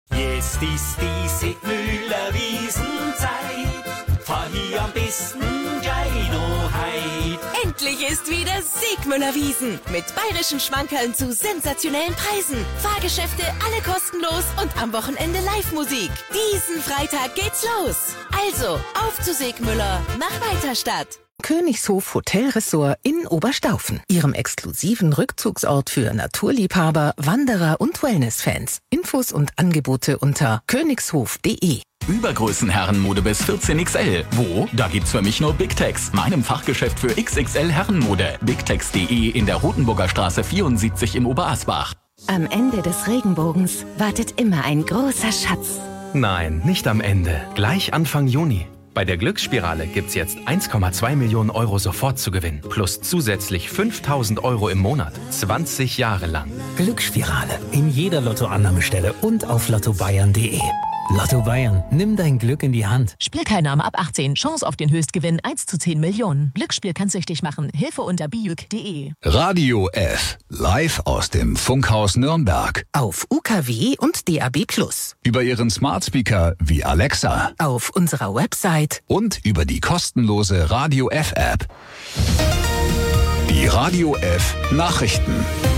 Jetzt ist die Sigmüller-Wiesenzeit. Fahr hier am besten gleich noch heim. Endlich ist wieder Sigmüller-Wiesen. Mit bayerischen Schmankerln zu sensationellen Preisen. Fahrgeschäfte, alle kostenlos und am Wochenende Live-Musik. Diesen Freitag geht's los. Also, auf zu Sigmüller nach Weiterstadt. Königshof Hotelressort in Oberstaufen. Ihrem exklusiven Rückzugsort für Naturliebhaber, Wanderer und Wellness-Fans. Infos und Angebote unter königshof.de. Übergrößen-Herrenmode bis 14XL. Wo? Da gibt's für mich nur Big Tex, meinem Fachgeschäft für XXL Herrenmode. bigtex.de in der Rotenburger Straße 74 in Oberasbach. Am Ende des Regenbogens wartet immer ein großer Schatz. Nein, nicht am Ende. Gleich Anfang Juni. Bei der Glücksspirale gibt's jetzt 1,2 Millionen Euro sofort zu gewinnen. Plus zusätzlich 5.000 Euro im Monat. 20 Jahre lang. Glücksspirale. In jeder Lottoannahmestelle und auf lottobayern.de. Lotto Bayern, nimm dein Glück in die Hand. Spielteilnahme ab 18. Chance auf den Höchstgewinn 1 zu 10 Millionen. Glücksspiel kann süchtig machen. Hilfe unter bijuk.de. Radio F. Live aus dem Funkhaus Nürnberg. Auf UKW und DAB+. Über Ihren Smartspeaker wie Alexa. Auf unserer Website. Und über die kostenlose Radio F App. Die Radio F Nachrichten.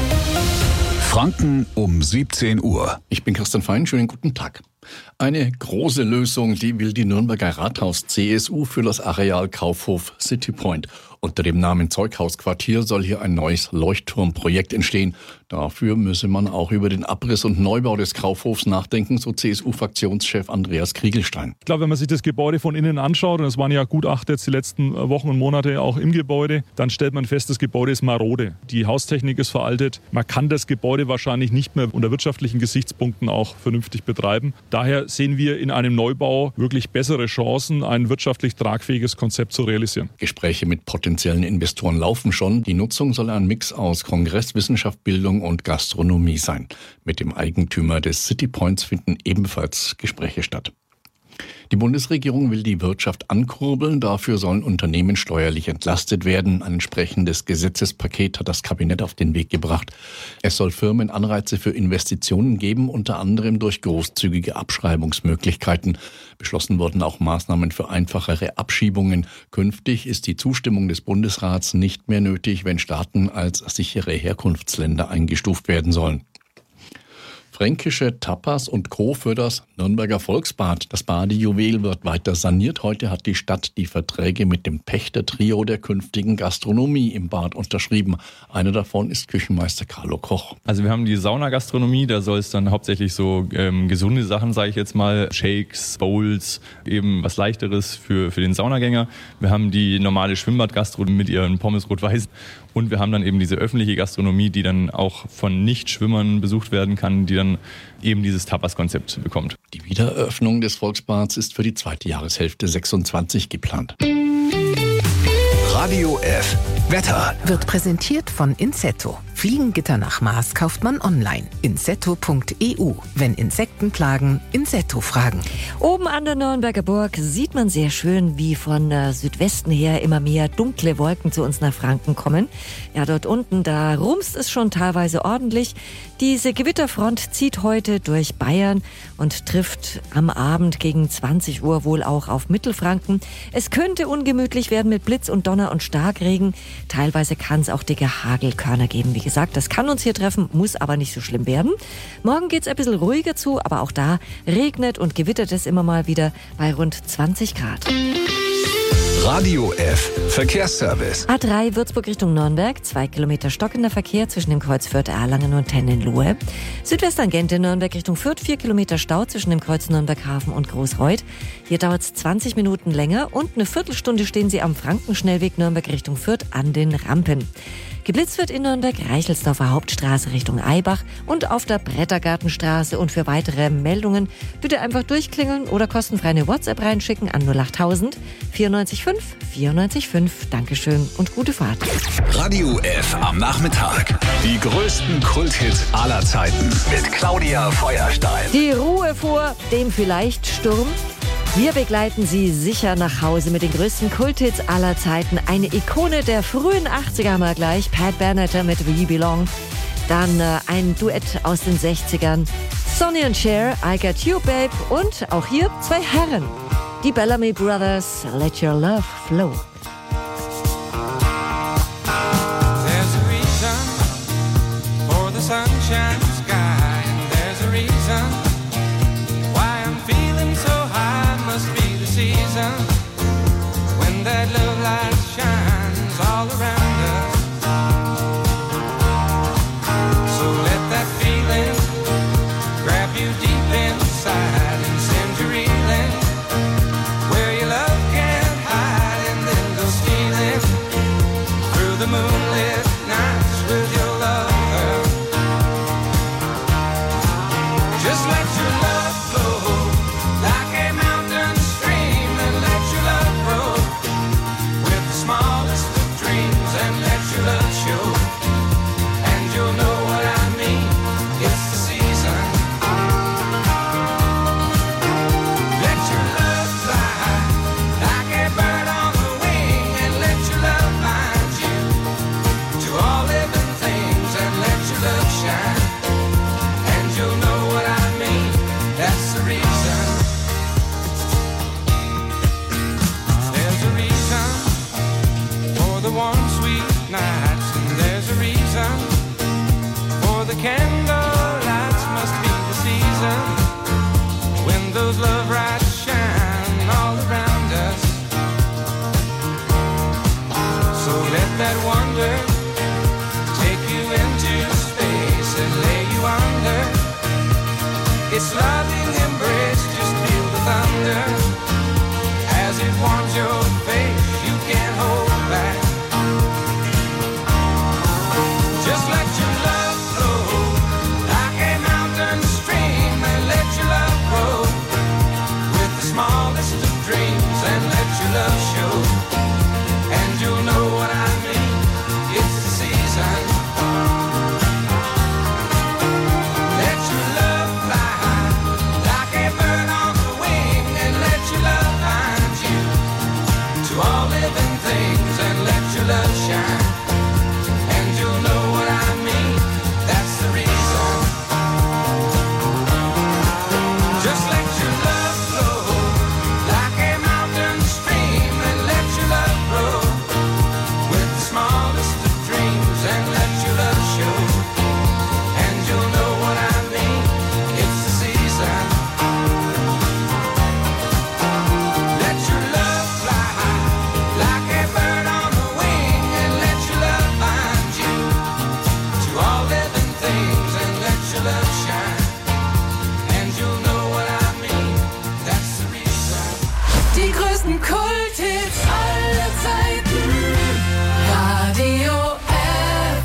Franken um 17 Uhr. Ich bin Christian Fein, schönen guten Tag. Eine große Lösung, die will die Nürnberger Rathaus-CSU für das Areal Kaufhof City Point. Unter dem Namen Zeughausquartier soll hier ein neues Leuchtturmprojekt entstehen. Dafür müsse man auch über den Abriss und Neubau des Kaufhofs nachdenken, so CSU-Fraktionschef Andreas Kriegelstein. Ich glaube, wenn man sich das Gebäude von innen anschaut, und es waren ja Gutachter jetzt die letzten Wochen und Monate auch im Gebäude, dann stellt man fest, das Gebäude ist marode. Die Haustechnik ist veraltet. Man kann das Gebäude wahrscheinlich nicht mehr unter wirtschaftlichen Gesichtspunkten auch vernünftig betreiben. Daher sehen wir in einem Neubau wirklich bessere Chancen, ein wirtschaftlich tragfähiges Konzept zu realisieren. Gespräche mit potenziellen Investoren laufen schon. Die Nutzung soll ein Mix aus Kongress, Wissenschaft, Bildung und Gastronomie sein. Mit dem Eigentümer des City Points finden ebenfalls Gespräche statt. Die Bundesregierung will die Wirtschaft ankurbeln. Dafür sollen Unternehmen steuerlich entlastet werden. Ein entsprechendes Gesetzespaket hat das Kabinett auf den Weg gebracht. Es soll Firmen Anreize für Investitionen geben, unter anderem durch großzügige Abschreibungsmöglichkeiten. Beschlossen wurden auch Maßnahmen für einfachere Abschiebungen. Künftig ist die Zustimmung des Bundesrats nicht mehr nötig, wenn Staaten als sichere Herkunftsländer eingestuft werden sollen. Fränkische Tapas und Co. für das Nürnberger Volksbad. Das Badejuwel wird weiter saniert. Heute hat die Stadt die Verträge mit dem Pächtertrio der künftigen Gastronomie im Bad unterschrieben. Einer davon ist Küchenmeister Carlo Koch. Also wir haben die Saunagastronomie, da soll es dann hauptsächlich so gesunde Sachen, sage ich jetzt mal, Shakes, Bowls, eben was Leichteres für den Saunagänger. Wir haben die normale Schwimmbadgastronomie mit ihren Pommes rot-weiß. Und wir haben dann eben diese öffentliche Gastronomie, die dann auch von Nichtschwimmern besucht werden kann, die dann eben dieses Tapas-Konzept bekommt. Die Wiedereröffnung des Volksbads ist für die zweite Jahreshälfte 26 geplant. Radio F. Wetter. Wird präsentiert von Insetto. Fliegengitter nach Maß kauft man online. Insetto.eu. Wenn Insekten plagen, Insetto fragen. Oben an der Nürnberger Burg sieht man sehr schön, wie von Südwesten her immer mehr dunkle Wolken zu uns nach Franken kommen. Ja, dort unten, da rumst es schon teilweise ordentlich. Diese Gewitterfront zieht heute durch Bayern und trifft am Abend gegen 20 Uhr wohl auch auf Mittelfranken. Es könnte ungemütlich werden mit Blitz und Donner und Starkregen. Teilweise kann es auch dicke Hagelkörner geben. Wie gesagt, das kann uns hier treffen, muss aber nicht so schlimm werden. Morgen geht's ein bisschen ruhiger zu, aber auch da regnet und gewittert es immer mal wieder bei rund 20 Grad. Radio F. Verkehrsservice. A3 Würzburg Richtung Nürnberg, 2 Kilometer stockender Verkehr zwischen dem Kreuz Fürth-Erlangen und Tennenlohe. Südwesttangente Nürnberg Richtung Fürth, 4 Kilometer Stau zwischen dem Kreuz Nürnberg-Hafen und Großreuth. Hier dauert es 20 Minuten länger und eine Viertelstunde stehen Sie am Frankenschnellweg Nürnberg Richtung Fürth an den Rampen. Geblitzt wird in Nürnberg Reichelsdorfer Hauptstraße Richtung Eibach und auf der Brettergartenstraße. Und für weitere Meldungen bitte einfach durchklingeln oder kostenfrei eine WhatsApp reinschicken an 08000 94 5 94 5. Dankeschön und gute Fahrt. Radio F am Nachmittag. Die größten Kulthits aller Zeiten mit Claudia Feuerstein. Die Ruhe vor dem vielleicht Sturm. Wir begleiten Sie sicher nach Hause mit den größten Kulthits aller Zeiten. Eine Ikone der frühen 80er haben wir gleich, Pat Benatar mit We Belong. Dann ein Duett aus den 60ern, Sonny and Cher, I Got You Babe und auch hier zwei Herren, die Bellamy Brothers, Let Your Love Flow. There's a reason for the sunshine sky, and there's a reason why I'm feeling so high. Must be the season when that love light shines all around us. So let that feeling grab you deep inside and send you reeling where your love can't hide, and then go stealing through the moonlit nights with your lover. Just let your love flow like a mountain stream, and let your love grow with the smallest of dreams, and let your love show, and you'll know what I mean. It's the season. Let your love fly like a bird on the wing, and let your love find you to all living things, and let your love shine, and you'll know what I mean. That's the reason. There's a reason for the warm, sweet nights, and there's a reason for the candle lights. Must be the season when those love lights shine all around us. So let that wonder take you into space and lay you under its loving embrace. Just feel the thunder as it warms your face. You can't hold back. Just let your love flow like a mountain stream, and let your love grow with the smallest of dreams, and let your love show, and you'll know what I mean. It's the season. Let your love fly like a bird on the wing, and let your love find you to all living things, and let your love shine, and you'll know what I mean. That's the reason. Just let your love flow like a mountain stream, and let your love grow with the smallest of dreams, and let your love show, and you'll know what I mean. It's the season. Let your love fly like a bird on the wing, and let your love find you to all living things, and let your love shine, and you'll know what I mean. That's the reason. Die größten Kulthits aller Zeiten. Radio F.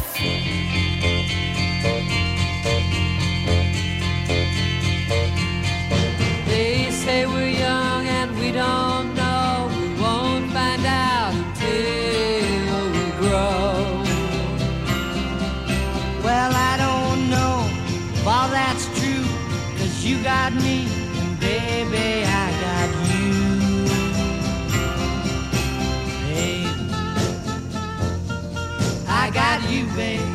They say we're young and we don't know. We won't find out until we grow. Well, I don't know if all that's true, 'cause you got me, and baby, I got you. Babe, I got you, babe.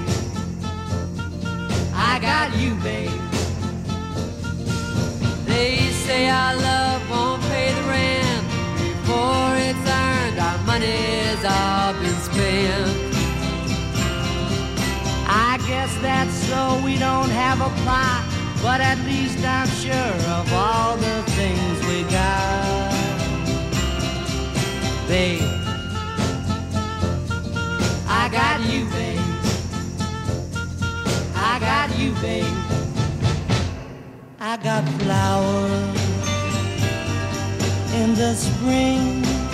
I got you, babe. They say our love won't pay the rent before it's earned. Our money's all been spent. I guess that's so we don't have a plot, but at least I'm sure of all the things we got. Babe, I got you, babe. I got you, babe. I got flowers in the spring.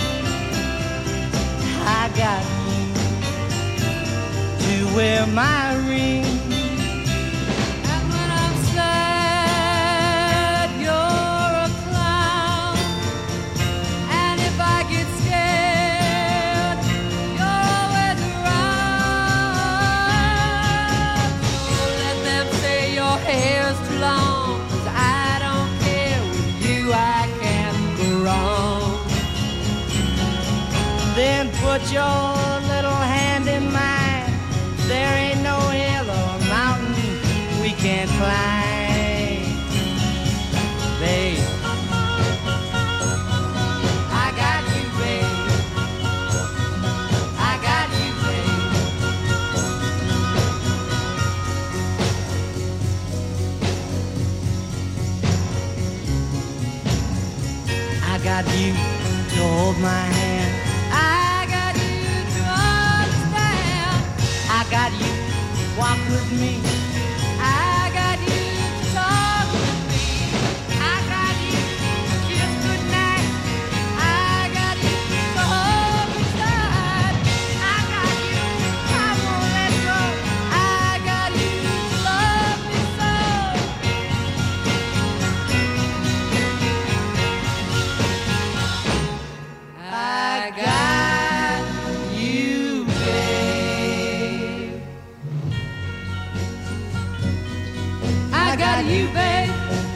I got you to wear my ring. And when I'm sad, you're a clown. And if I get scared, you're always around. So let them say your hair's too long, 'cause I don't care. With you I can't go wrong. Then put your little hand in mine. There ain't no hill or mountain we can't climb. got you to hold my hand. I got you to understand. I got you to walk with me. I got you to talk with me. I got you to kiss goodnight. I got you to hold me tight. I got you, I won't let go. I got you to love me so. I got you, babe. I got you, babe.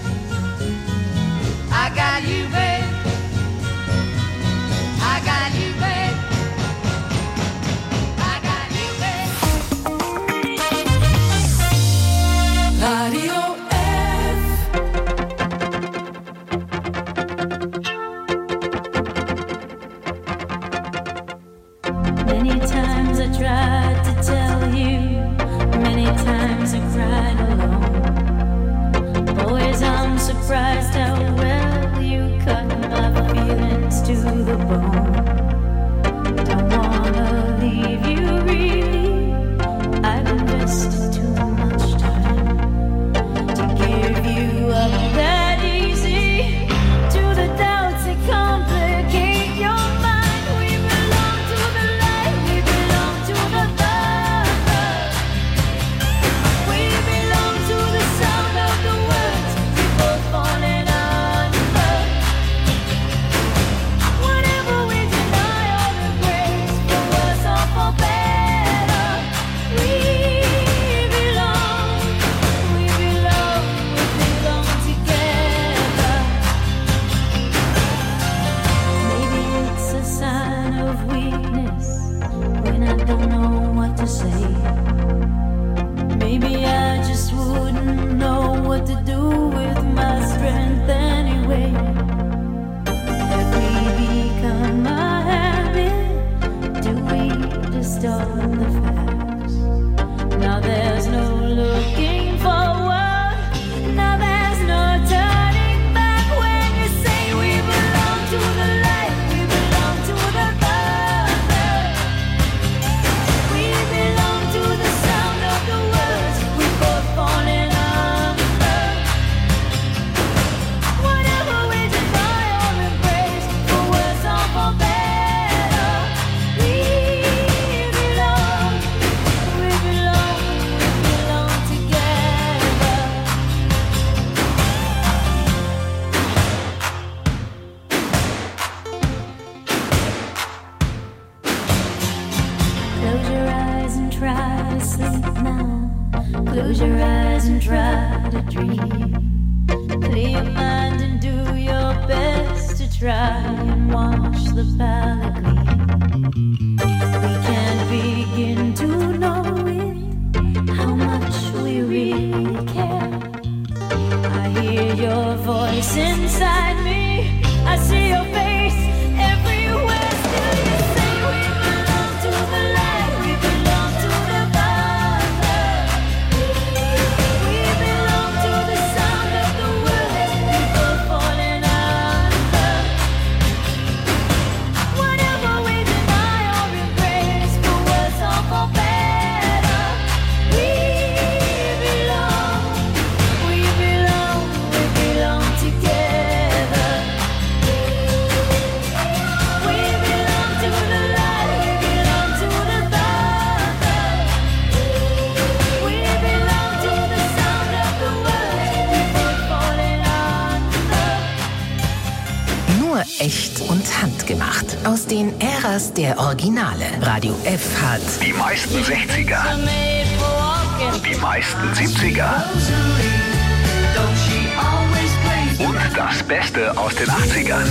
I got you, babe. I got you, babe. I got you, babe. Radio Many times I tried to tell you, many times I cried alone. Always I'm surprised how well you cut my feelings to the bone. Don't wanna leave you really, I've invested too much time to give you up that easy to the doubts that complicate your mind. We belong to the light, we belong to the dark. We belong to the sound of the words we both falling under. Whatever we deny or embrace, for worse or for better, we belong together. Maybe it's a sign of weakness when I don't know what to say. Maybe I just wouldn't know what to do with my strength anyway. Have we become a habit? Do we distort the facts? Now there's no looking forward. Now there's no turning back when you say we belong to the light, we belong to the dark. We belong to the sound of the words we both falling under. Whatever we deny or embrace, for worse or for better, we belong together. Close your eyes and try to sleep now. Close your eyes and try to dream. Clear your mind and do your best to try and watch the palette gleam. We can't begin to know it, how much we really care. I hear your voice inside me. I see your face everywhere. Still you say we belong to the light, we belong to the dark. We belong to the sound of the words we both falling under. Whatever we deny or embrace, for worse or for better, we belong together. We belong to the light, we belong to the dark. We belong to the sound of the words we both falling under. Nur echt und handgemacht. Aus den Äras der Originale. Radio F hat Die meisten 60er. Die meisten 70er. Und das Beste aus den 80ern.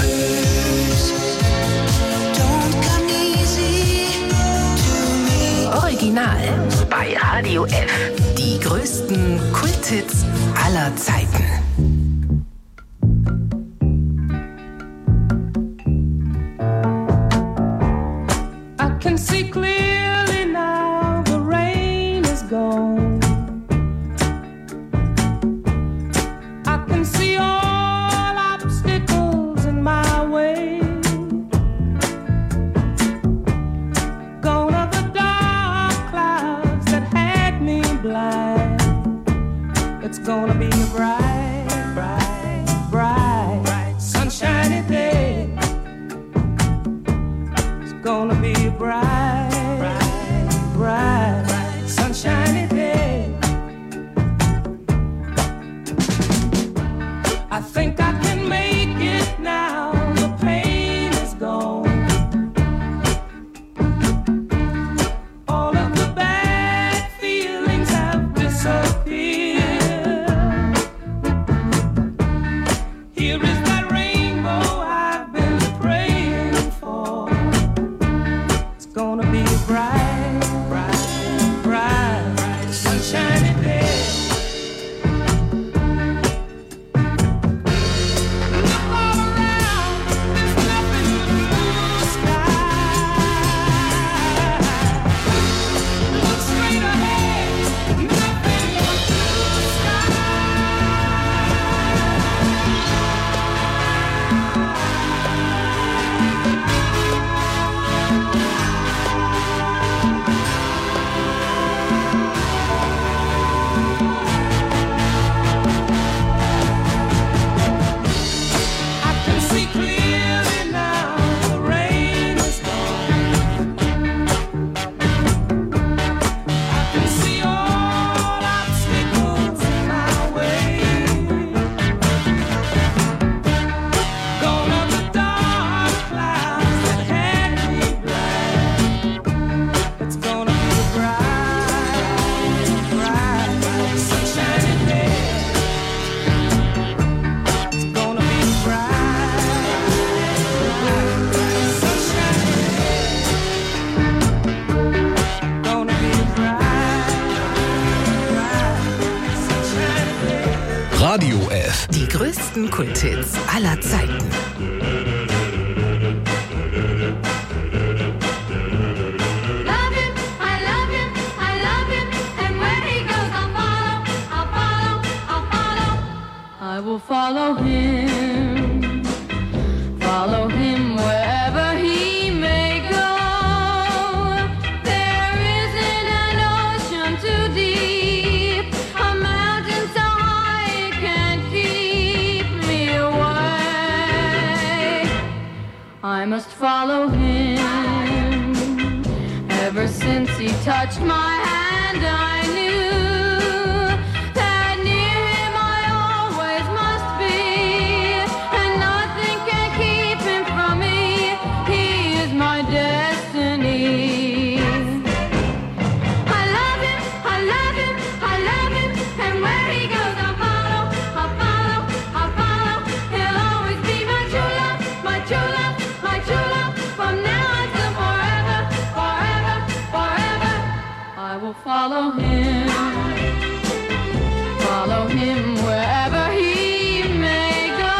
Original bei Radio F. Die größten Kulthits aller Zeiten. I can see clearly now the rain is gone. I can see all obstacles in my way. größten Kulthits aller Zeiten. I will follow him wherever he may go. There isn't an ocean too deep, a mountain so high it can't keep me away. I must follow him. Ever since he touched my hand, I knew follow him wherever he may go.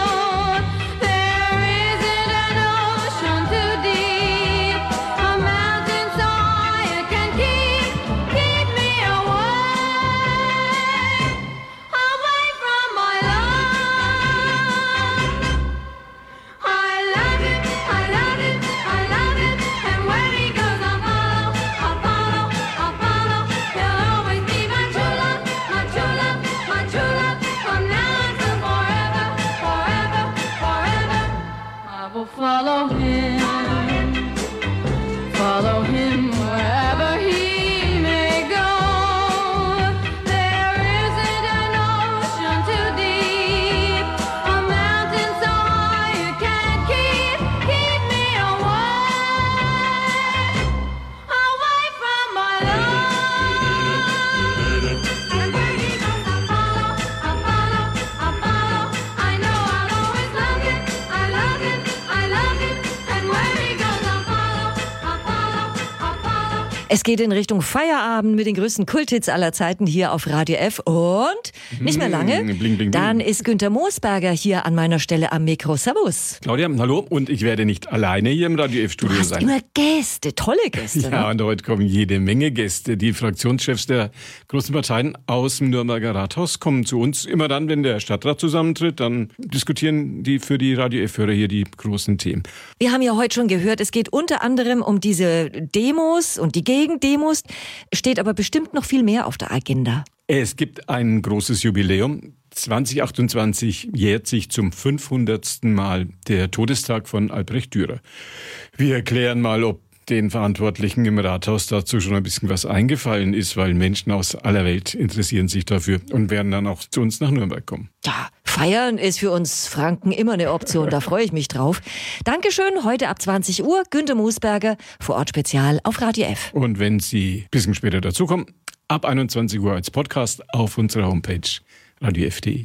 There isn't an ocean too deep, a mountain so high it can keep me away from my love. I love him, and where he goes I'll follow. He'll always be my true love, my true love, my true love. From now until forever, forever, forever. I will follow him wherever he may go. There isn't an ocean too deep, a mountain so high it can't keep me away from my love. And where he goes I'll follow. I know I'll always love him, I love him, and where he goes I'll follow. Es geht in Richtung Feierabend mit den größten Kulthits aller Zeiten hier auf Radio F. Und nicht mehr lange, Bling, bling, dann bling. ist Günther Moosberger hier an meiner Stelle am Mikro. Servus. Claudia, hallo. Und ich werde nicht alleine hier im Radio F-Studio Du hast sein. immer Gäste, tolle Gäste. Ja, Ne? und heute kommen jede Menge Gäste. Die Fraktionschefs der großen Parteien aus dem Nürnberger Rathaus kommen zu uns. Immer dann, wenn der Stadtrat zusammentritt, dann diskutieren die für die Radio F-Hörer hier die großen Themen. Wir haben ja heute schon gehört, es geht unter anderem um diese Demos und die Gegendemos, steht aber bestimmt noch viel mehr auf der Agenda. Es gibt ein großes Jubiläum. 2028 jährt sich zum 500. Mal der Todestag von Albrecht Dürer. Wir erklären mal, ob den Verantwortlichen im Rathaus dazu schon ein bisschen was eingefallen ist, weil Menschen aus aller Welt interessieren sich dafür und werden dann auch zu uns nach Nürnberg kommen. Ja, feiern ist für uns Franken immer eine Option, da freue ich mich drauf. Dankeschön, heute ab 20 Uhr, Günther Moosberger, vor Ort Spezial auf Radio F. Und wenn Sie ein bisschen später dazukommen, ab 21 Uhr als Podcast auf unserer Homepage radiof.de.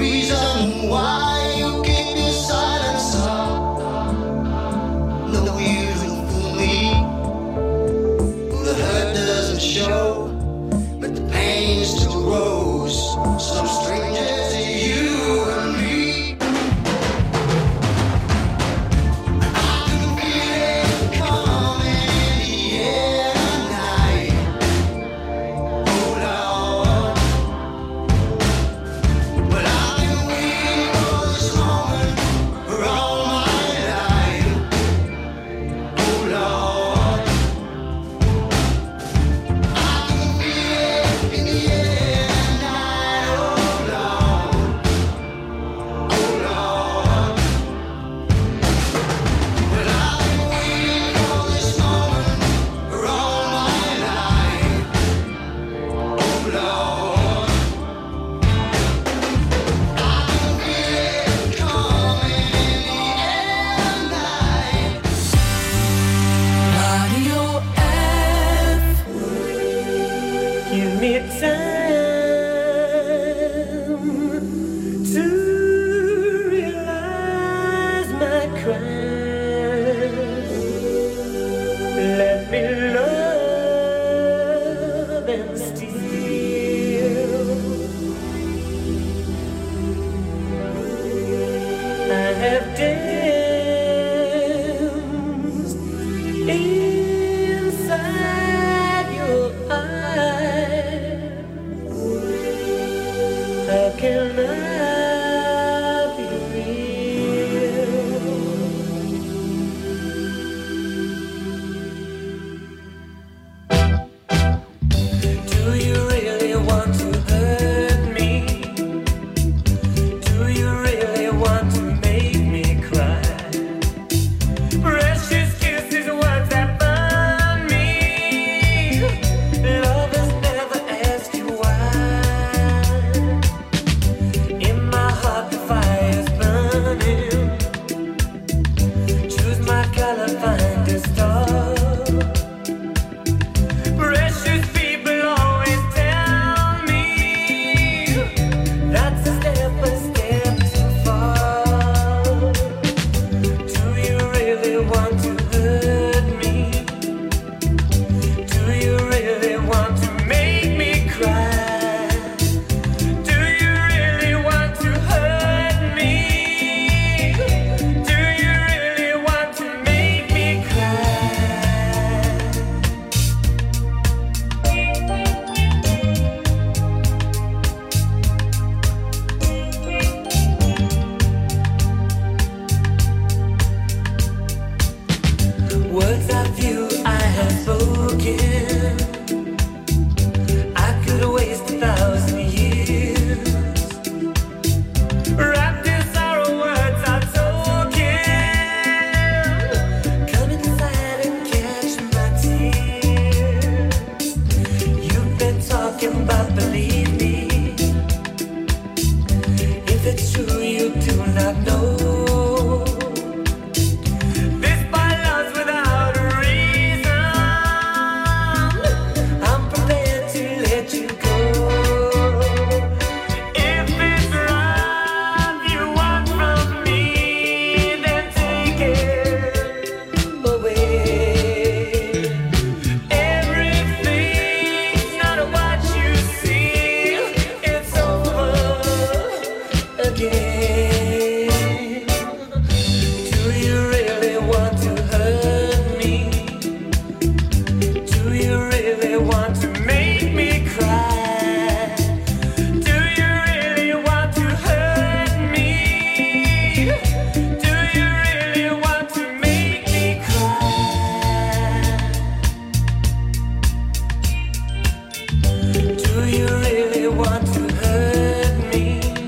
reason why you keep your silence up. No, you don't fool me. The hurt doesn't show, but the pain still grows. Some stranger to you and me. I can feel it coming in the air tonight. Oh Lord, but I've been waiting for this moment for all my life. Oh Lord, I can feel it in the air tonight. Oh Lord, oh Lord, but I've been waiting for this moment for all my life. Oh Lord, I can feel it coming in the air tonight. Radio F. Give me time to realize my crimes. Let me love and steal. I have danced inside your eyes. How can I be real? Do you really want to hurt me? Do you really want to make me cry? Precious kisses, words that burn me. Lovers never ask you why. In my heart the fire's burning. Choose my color, find a star. Precious people always tell me that's a step too far. Do you really want to hurt me? Do you really want to make me cry? Do you really want to hurt me? Do you really want to make me cry? Words of you I have spoken. I could waste 1,000 years. Wrapped in sorrow, words are token. Come inside and catch my tears. You've been talking about believe me. If it's true, you do not know. This by love's without a reason. I'm prepared to let you go. If it's love you want from me, then take it away. Everything's not what you see. It's over again. Do you really want to hurt me? Do you really want to make me cry? Do you really want to hurt me? Do you really want to make me cry? Do you really want to hurt me?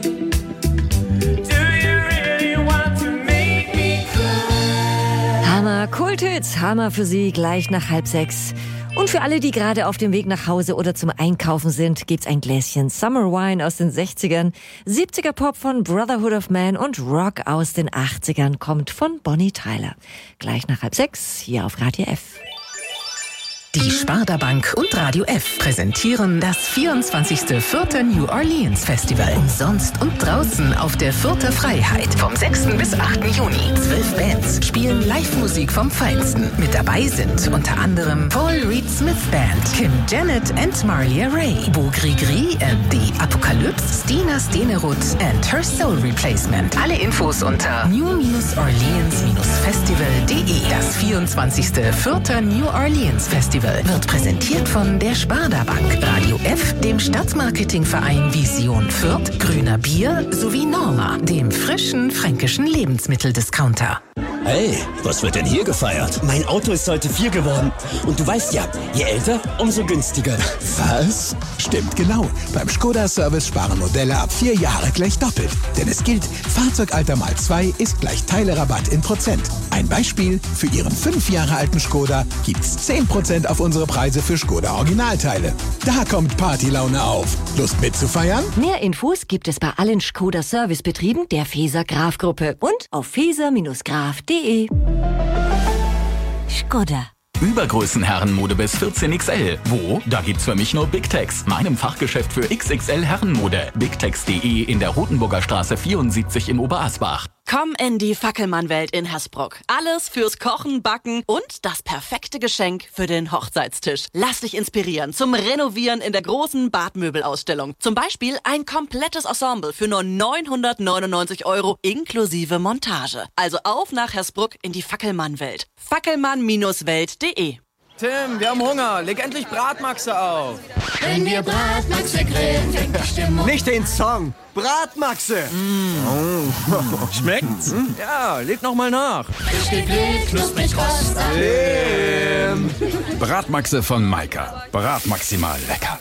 Do you really want to make me cry? Hammer Kulthits, Hammer für Sie gleich nach 5:30. Und für alle, die gerade auf dem Weg nach Hause oder zum Einkaufen sind, gibt's ein Gläschen Summer Wine aus den 60ern, 70er Pop von Brotherhood of Man und Rock aus den 80ern kommt von Bonnie Tyler. Gleich nach 5:30 hier auf Radio F. Die Sparda Bank und Radio F präsentieren das 24. Fürther New Orleans Festival. Umsonst und draußen auf der Fürther Freiheit. Vom 6. bis 8. Juni. 12 Bands spielen Live-Musik vom Feinsten. Mit dabei sind unter anderem Paul Reed Smith Band, Kim Janet and Marlia Ray, Bo Grigri and the Apocalypse, Stina Stenerud and Her Soul Replacement. Alle Infos unter new-orleans-festival.de. Das 24. Fürther New Orleans Festival wird präsentiert von der Sparda Bank, Radio F, dem Stadtmarketingverein Vision Fürth, Grüner Bier sowie Norma, dem frischen fränkischen Lebensmitteldiscounter. Hey, was wird denn hier gefeiert? Mein Auto ist heute 4 geworden. Und du weißt ja, je älter, umso günstiger. Was? Stimmt genau. Beim Skoda-Service sparen Modelle ab 4 Jahre gleich doppelt. Denn es gilt, Fahrzeugalter mal 2 ist gleich Teilerabatt in Prozent. Ein Beispiel, für Ihren 5 Jahre alten Skoda gibt's 10% auf unsere Preise für Skoda Originalteile. Da kommt Partylaune auf. Lust mitzufeiern? Mehr Infos gibt es bei allen Skoda-Servicebetrieben der Feser-Graf-Gruppe und auf feser-graf.de. Skoda. Übergrößenherrenmode bis 14XL. Wo? Da gibt's für mich nur Big Tex, meinem Fachgeschäft für XXL Herrenmode. BigTex.de in der Rotenburger Straße 74 in Oberasbach. Komm in die Fackelmann-Welt in Hersbruck. Alles fürs Kochen, Backen und das perfekte Geschenk für den Hochzeitstisch. Lass dich inspirieren zum Renovieren in der großen Badmöbelausstellung. Zum Beispiel ein komplettes Ensemble für nur 999 € inklusive Montage. Also auf nach Hersbruck in die Fackelmann-Welt. Fackelmann-welt.de. Tim, wir haben Hunger. Leg endlich Bratmaxe auf. Wenn wir Bratmaxe grillen, fängt die Stimmung. Nicht den Song. Bratmaxe. Schmeckt's? Ja, leg noch mal nach. Frisch gegrillt, knusprig rostig. Bratmaxe von Maika. Bratmaximal lecker.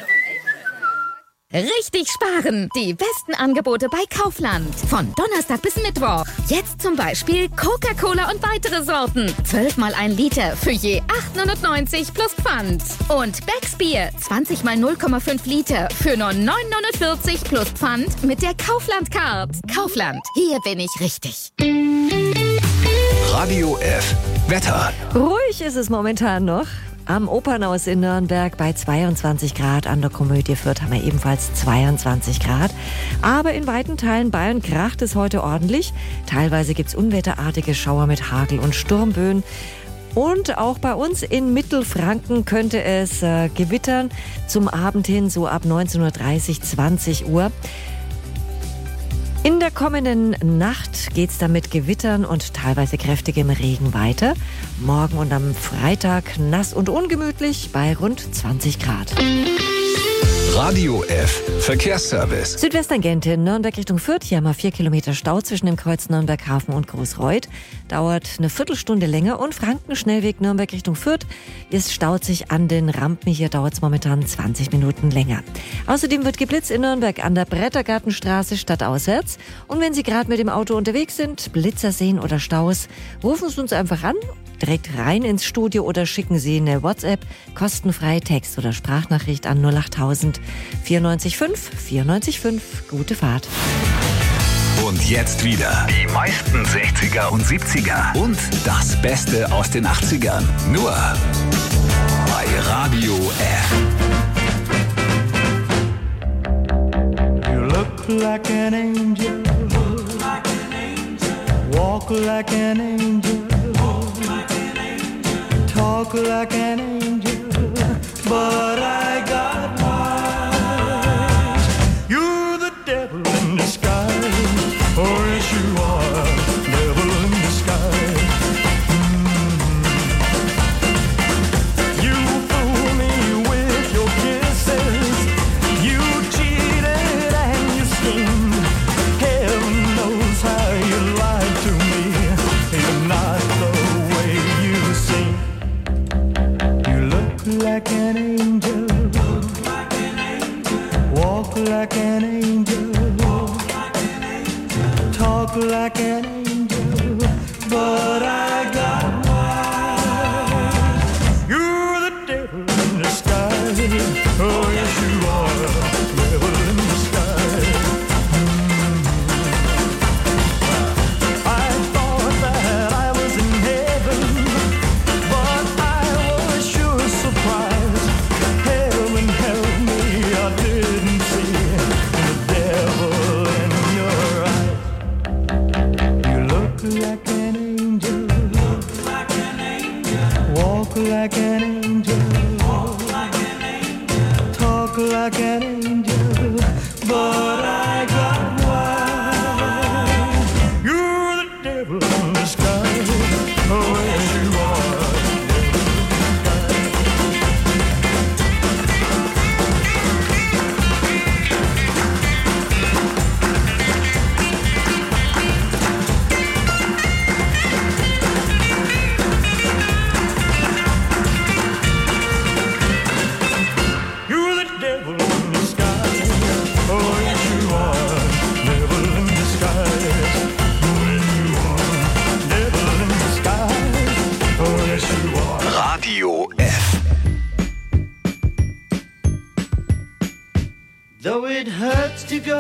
Richtig sparen! Die besten Angebote bei Kaufland. Von Donnerstag bis Mittwoch. Jetzt zum Beispiel Coca-Cola und weitere Sorten. 12 mal 1 Liter für je 8,99 plus Pfand. Und Becks Bier 20 mal 0,5 Liter für nur 9,49 plus Pfand mit der Kaufland-Card. Kaufland, hier bin ich richtig. Radio F. Wetter. Ruhig ist es momentan noch. Am Opernhaus in Nürnberg bei 22 Grad, an der Komödie Fürth haben wir ebenfalls 22 Grad. Aber in weiten Teilen Bayern kracht es heute ordentlich. Teilweise gibt es unwetterartige Schauer mit Hagel und Sturmböen. Und auch bei uns in Mittelfranken könnte es gewittern. Zum Abend hin so ab 19:30, 20 Uhr. In der kommenden Nacht geht es dann mit Gewittern und teilweise kräftigem Regen weiter. Morgen und am Freitag nass und ungemütlich bei rund 20 Grad. Radio F. Verkehrsservice. Südwestangente Nürnberg Richtung Fürth. Hier haben wir 4 Kilometer Stau zwischen dem Kreuz Nürnberg Hafen und Großreuth. Dauert eine Viertelstunde länger. Und Frankenschnellweg Nürnberg Richtung Fürth. Es staut sich an den Rampen. Hier dauert es momentan 20 Minuten länger. Außerdem wird geblitzt in Nürnberg an der Brettergartenstraße stadtauswärts. Und wenn Sie gerade mit dem Auto unterwegs sind, Blitzer sehen oder Staus, rufen Sie uns einfach an. Direkt rein ins Studio oder schicken Sie eine WhatsApp, kostenfreie Text- oder Sprachnachricht an 08000 94 5. Gute Fahrt. Und jetzt wieder die meisten 60er und 70er und das Beste aus den 80ern. Nur bei Radio F. You look like an angel. Walk like an angel. Talk like an angel, but I got wise. You're the devil in disguise, oh yes you are, devil in disguise. You fool me with your kisses, you cheated and you schemed. Heaven knows how you lied to me, you're not the way you seem. Like an angel, walk like an angel, talk like an angel, but I got wise. You're the devil in disguise, oh yes you are, devil in disguise. I thought that I was in heaven, but I was sure so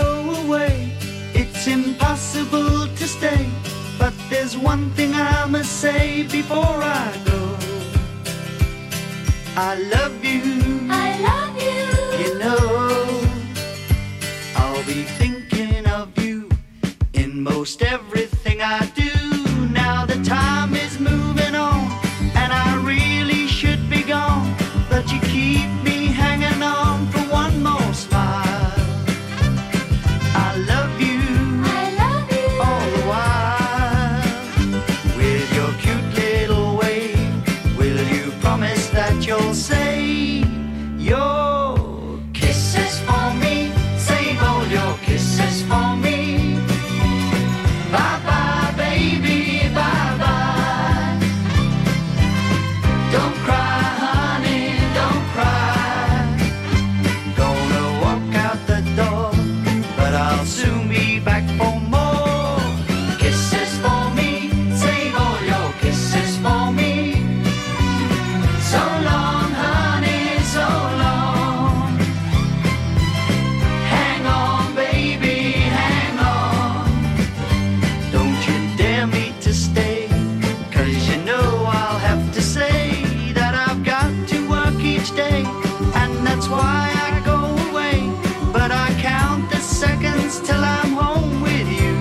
go away. It's impossible to stay, but there's one thing I must say before I go. I love you. I love you. You know, I'll be thinking of you in most everything I do. Now the time is moving on, and I really should be gone, but you keep me hanging on for one more smile. I love you. I love you. All the while, with your cute little way, will you promise that you'll save your kisses for me? Save all your kisses for me. Bye bye, baby, bye bye. Don't cry, honey, don't cry. Gonna walk out the door, but I'll soon be back for more kisses for me. Save all your kisses for me. So long, honey, so long. Hang on, baby, hang on. Don't you dare me to stay, 'cause you know I'll have to say that I've got to work each day, and that's why I go away. But I count the seconds till I'm home with you.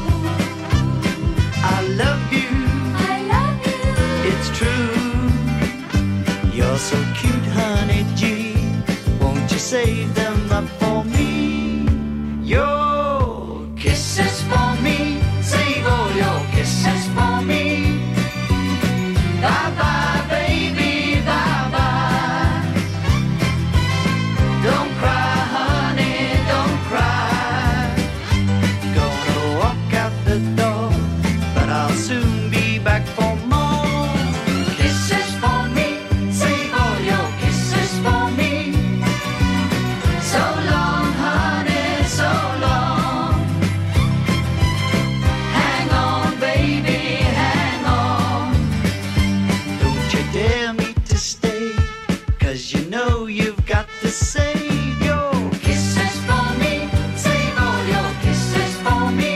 I love you. I love you. It's true. You're so cute, honey G. Won't you save them up for me? Your kisses for me. Save all your kisses for me. Bye bye, baby, bye bye. Don't cry, honey, don't cry. Gonna walk out the door, but I'll soon be back for more kisses for me. Save all your kisses for me. So long, honey, so long. Hang on, baby, hang on. Don't you dare me to stay, 'cause you know you've got to save your kisses for me. Save all your kisses for me.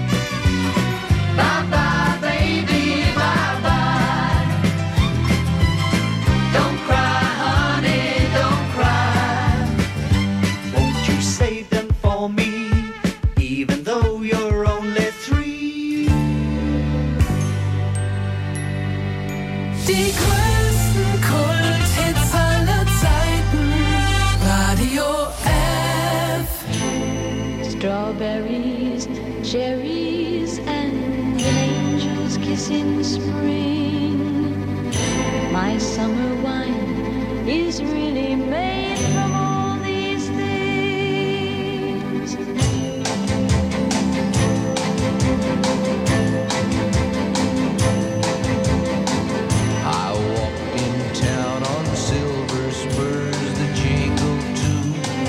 Bye bye, baby, bye bye. Don't cry, honey, don't cry. Won't you save them for me, even though you're only 3? Die größten Kulthits aller Zeiten. Radio F. Strawberries, cherries, and an angel's kiss in spring. My summer wine is really made from all these things. I walk in town on silver spurs that jingle too.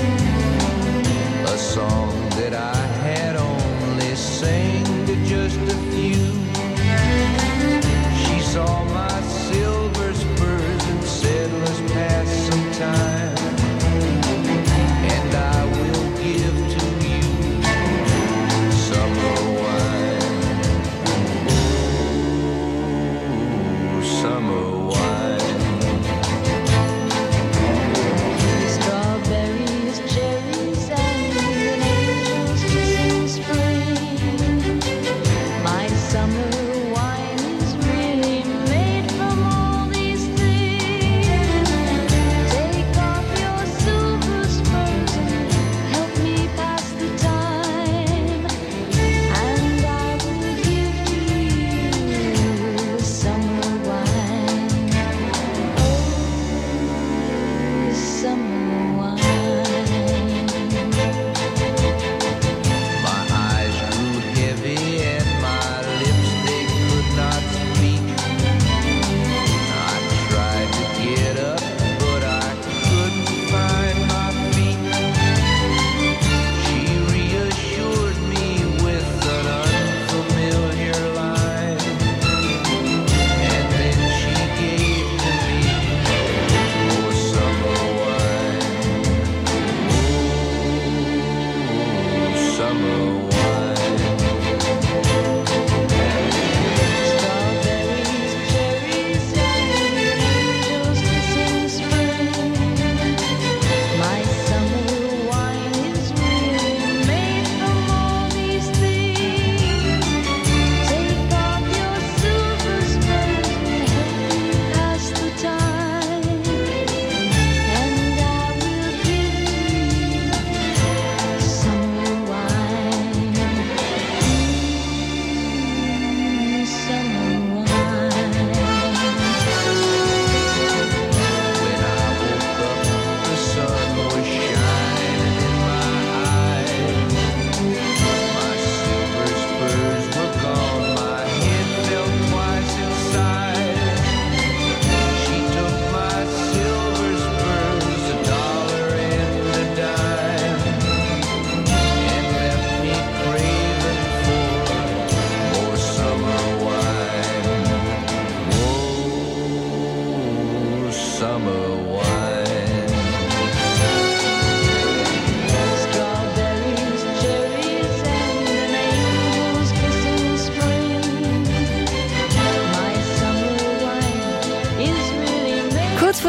A song that I had only sang to just a few. She saw my silver spurs and said, let's pass some time. And I will give to you summer wine. Ooh, summer wine. Strawberries, cherries, and an angel's kiss in spring.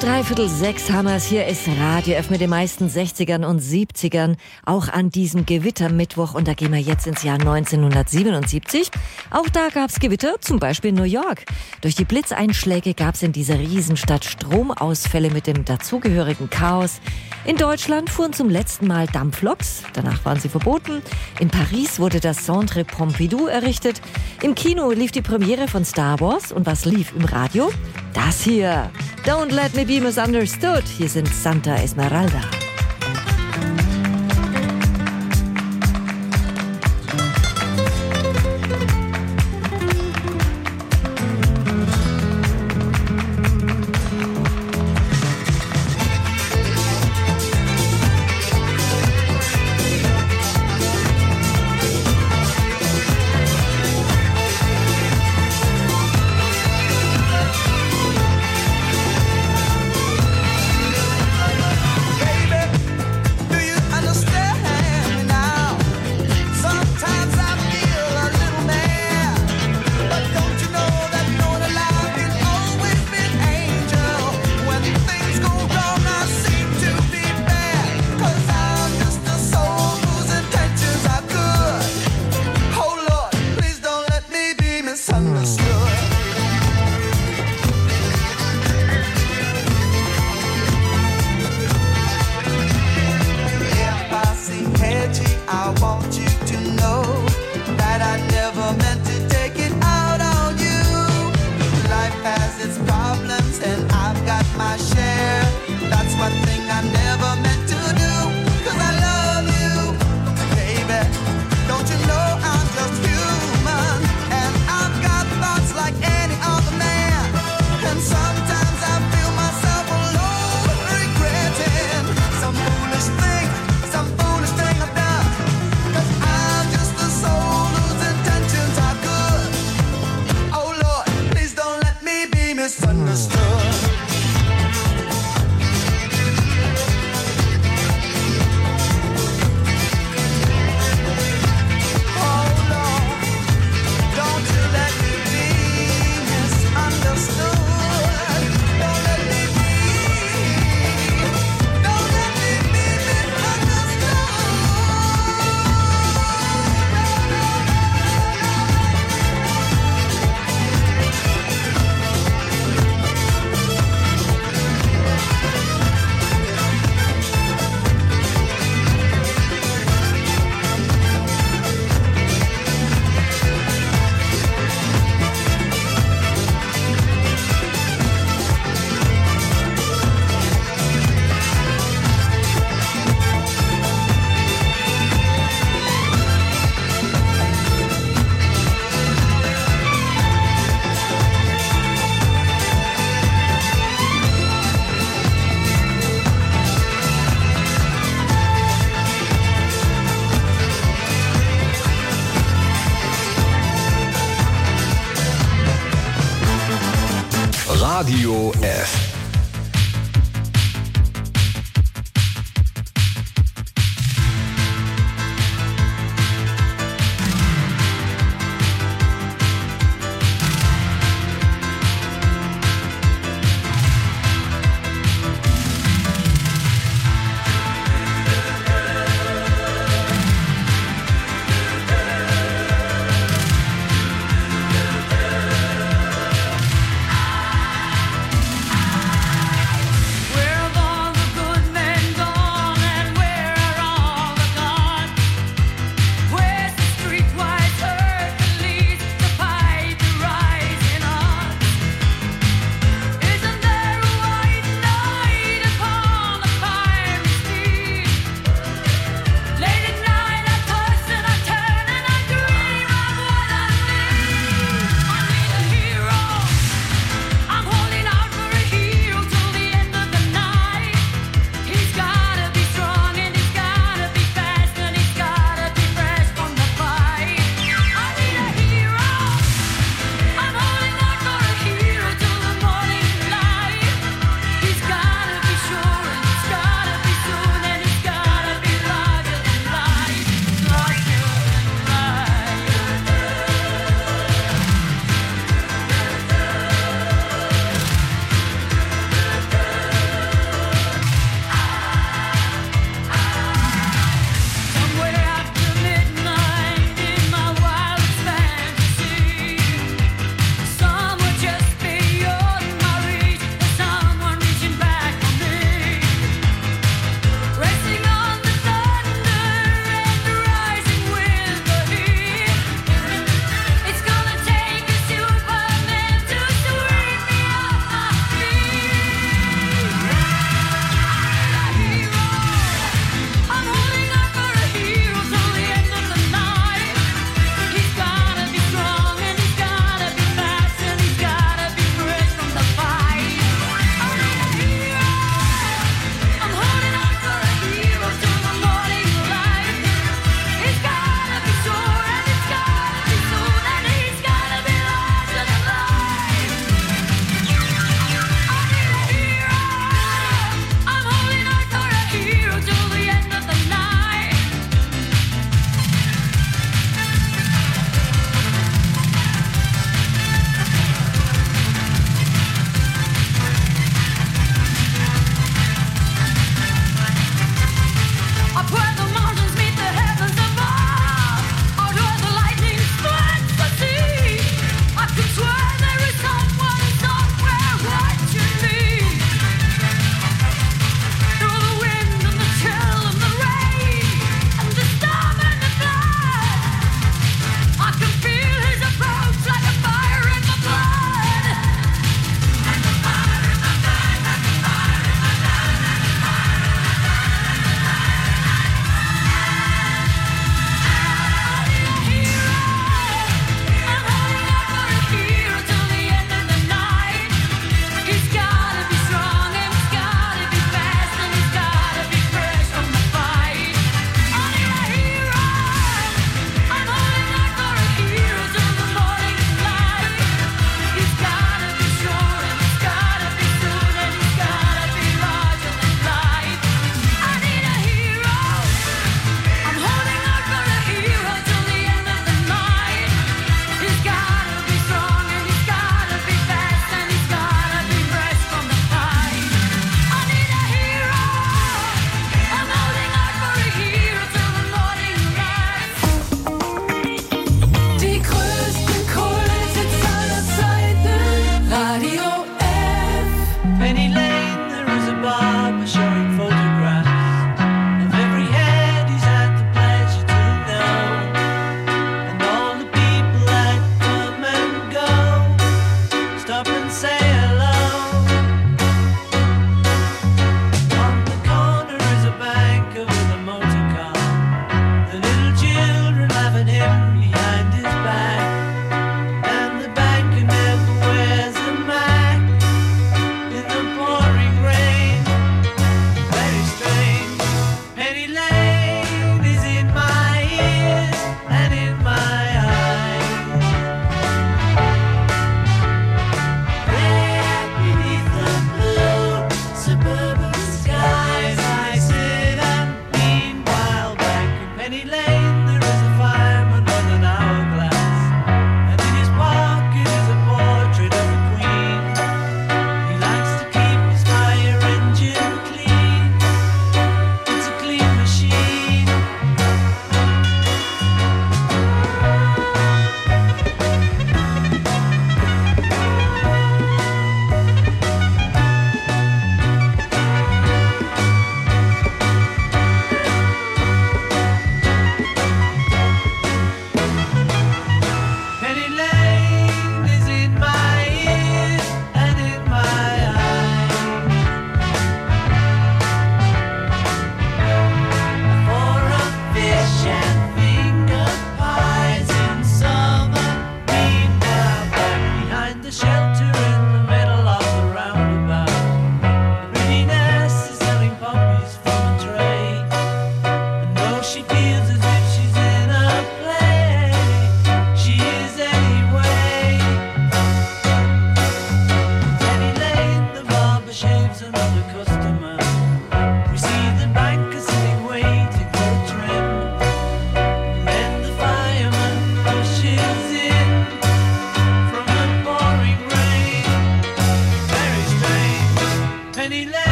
5:45 haben wir es. Hier ist Radio F mit den meisten 60ern und 70ern. Auch an diesem Gewittermittwoch. Und da gehen wir jetzt ins Jahr 1977. Auch da gab's Gewitter, zum Beispiel in New York. Durch die Blitzeinschläge gab's in dieser Riesenstadt Stromausfälle mit dem dazugehörigen Chaos. In Deutschland fuhren zum letzten Mal Dampfloks. Danach waren sie verboten. In Paris wurde das Centre Pompidou errichtet. Im Kino lief die Premiere von Star Wars. Und was lief im Radio? Das hier. Don't Let Me Be Misunderstood. Hier sind Santa Esmeralda. Radio F.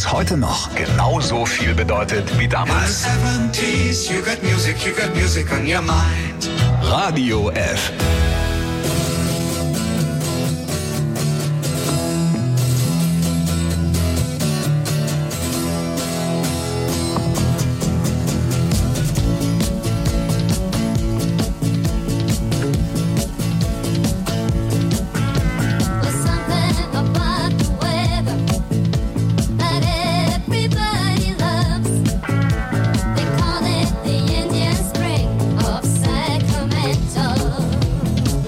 uns heute noch genauso viel bedeutet wie damals. 70s, you got music on your mind. Radio F. They call it the Indian Spring of Sacramento.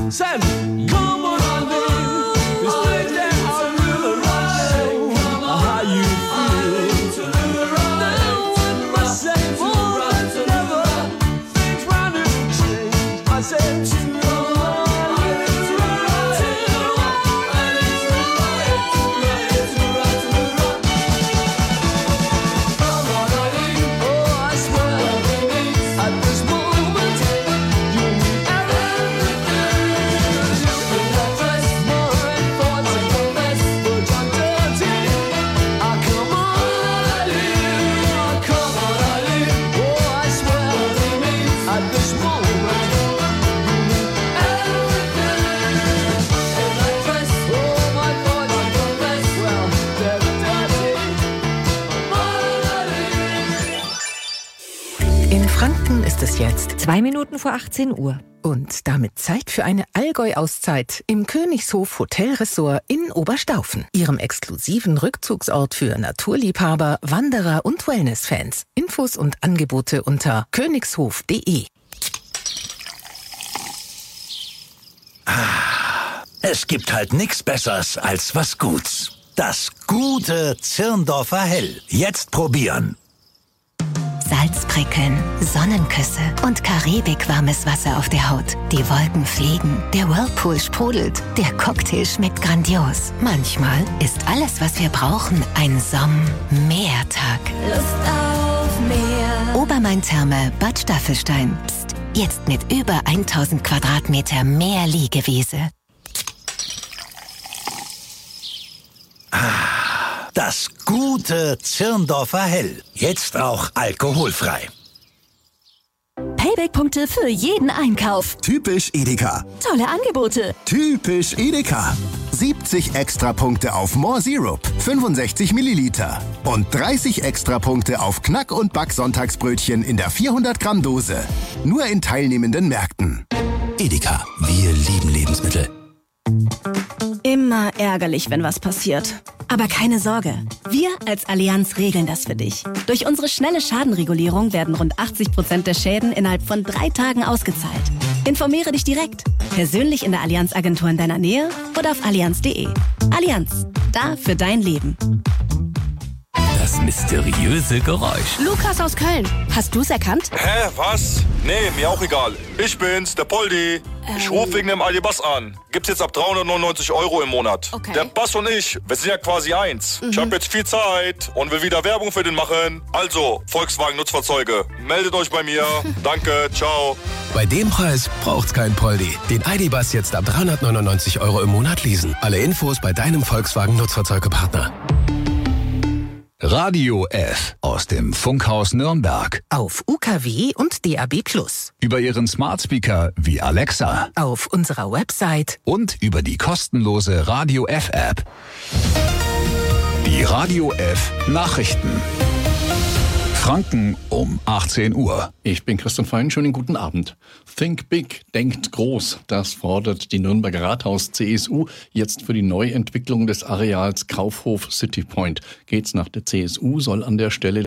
Said, come on, darling. This place that I really know how you feel. Now one must say more than ever. Things round here change. I said, In Franken ist es jetzt 2 Minuten vor 18 Uhr. Und damit Zeit für eine Allgäu-Auszeit im Königshof Hotelressort in Oberstaufen, Ihrem exklusiven Rückzugsort für Naturliebhaber, Wanderer und Wellness-Fans. Infos und Angebote unter königshof.de. Es gibt halt nichts Besseres als was Guts. Das gute Zirndorfer Hell. Jetzt probieren. Salzprickeln, Sonnenküsse und karibikwarmes Wasser auf der Haut. Die Wolken fliegen, der Whirlpool sprudelt, der Cocktail schmeckt grandios. Manchmal ist alles, was wir brauchen, ein Sommertag. Lust auf mehr. Obermain-Therme Bad Staffelstein. Psst, jetzt mit über 1000 Quadratmeter mehr Liegewiese. Das gute Zirndorfer Hell. Jetzt auch alkoholfrei. Payback-Punkte für jeden Einkauf. Typisch Edeka. Tolle Angebote. Typisch Edeka. 70 Extrapunkte auf More Syrup, 65 Milliliter. Und 30 Extrapunkte auf Knack- und Back-Sonntagsbrötchen in der 400 Gramm Dose. Nur in teilnehmenden Märkten. Edeka, wir lieben Lebensmittel. Immer ärgerlich, wenn was passiert. Aber keine Sorge, wir als Allianz regeln das für dich. Durch unsere schnelle Schadenregulierung werden rund 80% der Schäden innerhalb von 3 Tagen ausgezahlt. Informiere dich direkt, persönlich in der Allianz-Agentur in deiner Nähe oder auf allianz.de. Allianz, da für dein Leben. Das mysteriöse Geräusch. Lukas aus Köln, hast du's erkannt? Hä, was? Nee, mir auch egal. Ich bin's, der Poldi. Ich rufe wegen dem ID-Bus an. Gibt's jetzt ab 399 € im Monat. Okay. Der Bus und ich, wir sind ja quasi eins. Ich habe jetzt viel Zeit und will wieder Werbung für den machen. Also, Volkswagen Nutzfahrzeuge, meldet euch bei mir. Danke, ciao. Bei dem Preis braucht's kein Poldi. Den ID-Bus jetzt ab 399 € im Monat leasen. Alle Infos bei deinem Volkswagen Nutzfahrzeugepartner. Radio F aus dem Funkhaus Nürnberg. Auf UKW und DAB+. Über Ihren Smart Speaker wie Alexa. Auf unserer Website. Und über die kostenlose Radio F App. Die Radio F Nachrichten. Franken um 18 Uhr. Ich bin Christian Fein, schönen guten Abend. Think big, denkt groß. Das fordert die Nürnberger Rathaus-CSU jetzt für die Neuentwicklung des Areals Kaufhof City Point. Geht's nach der CSU, soll an der Stelle